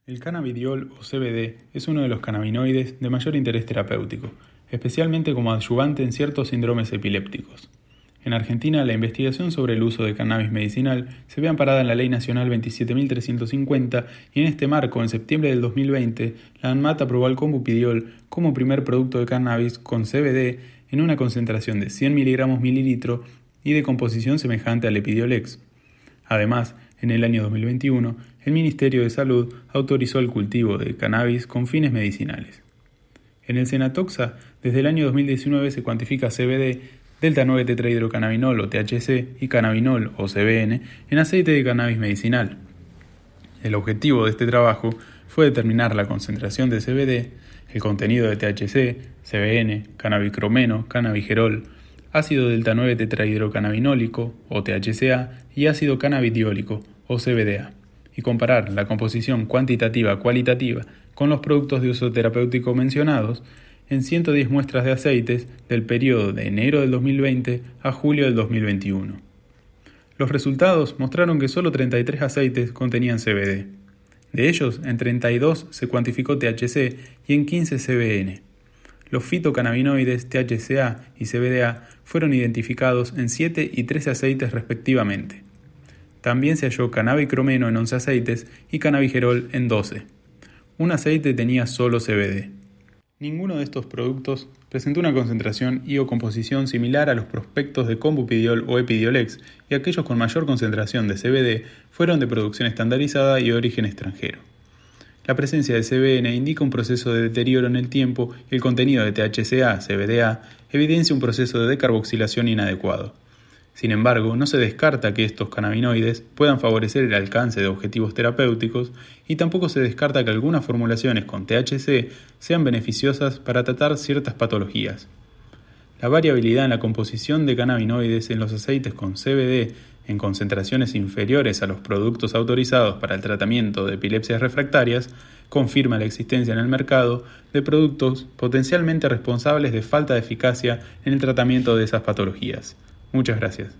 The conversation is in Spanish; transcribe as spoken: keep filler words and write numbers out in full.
El cannabidiol o C B D es uno de los cannabinoides de mayor interés terapéutico, especialmente como adyuvante en ciertos síndromes epilépticos. En Argentina, la investigación sobre el uso de cannabis medicinal se ve amparada en la Ley Nacional veintisiete mil trescientos cincuenta y en este marco, en septiembre del dos mil veinte, la ANMAT aprobó el Combupidiol como primer producto de cannabis con C B D en una concentración de cien miligramos mililitro y de composición semejante al Epidiolex. Además, en el año dos mil veintiuno, el Ministerio de Salud autorizó el cultivo de cannabis con fines medicinales. En el Senatoxa, desde el año dos mil diecinueve se cuantifica C B D, delta nueve tetrahidrocannabinol o T H C y cannabinol o C B N en aceite de cannabis medicinal. El objetivo de este trabajo fue determinar la concentración de C B D, el contenido de T H C, C B N, cannabicromeno, cannabigerol, ácido delta nueve tetrahidrocannabinólico o T H C A y ácido cannabidiólico o C B D A, y comparar la composición cuantitativa-cualitativa con los productos de uso terapéutico mencionados en ciento diez muestras de aceites del periodo de enero del dos mil veinte a julio del dos mil veintiuno. Los resultados mostraron que solo treinta y tres aceites contenían C B D. De ellos, en treinta y dos se cuantificó T H C y en quince C B N. Los fitocannabinoides T H C A y C B D A fueron identificados en siete y trece aceites respectivamente. También se halló cannabicromeno en once aceites y cannabigerol en doce. Un aceite tenía solo C B D. Ninguno de estos productos presentó una concentración y o composición similar a los prospectos de Combupidiol o Epidiolex, y aquellos con mayor concentración de C B D fueron de producción estandarizada y de origen extranjero. La presencia de C B N indica un proceso de deterioro en el tiempo y el contenido de T H C A, C B D A, evidencia un proceso de decarboxilación inadecuado. Sin embargo, no se descarta que estos cannabinoides puedan favorecer el alcance de objetivos terapéuticos y tampoco se descarta que algunas formulaciones con T H C sean beneficiosas para tratar ciertas patologías. La variabilidad en la composición de cannabinoides en los aceites con C B D en concentraciones inferiores a los productos autorizados para el tratamiento de epilepsias refractarias confirma la existencia en el mercado de productos potencialmente responsables de falta de eficacia en el tratamiento de esas patologías. Muchas gracias.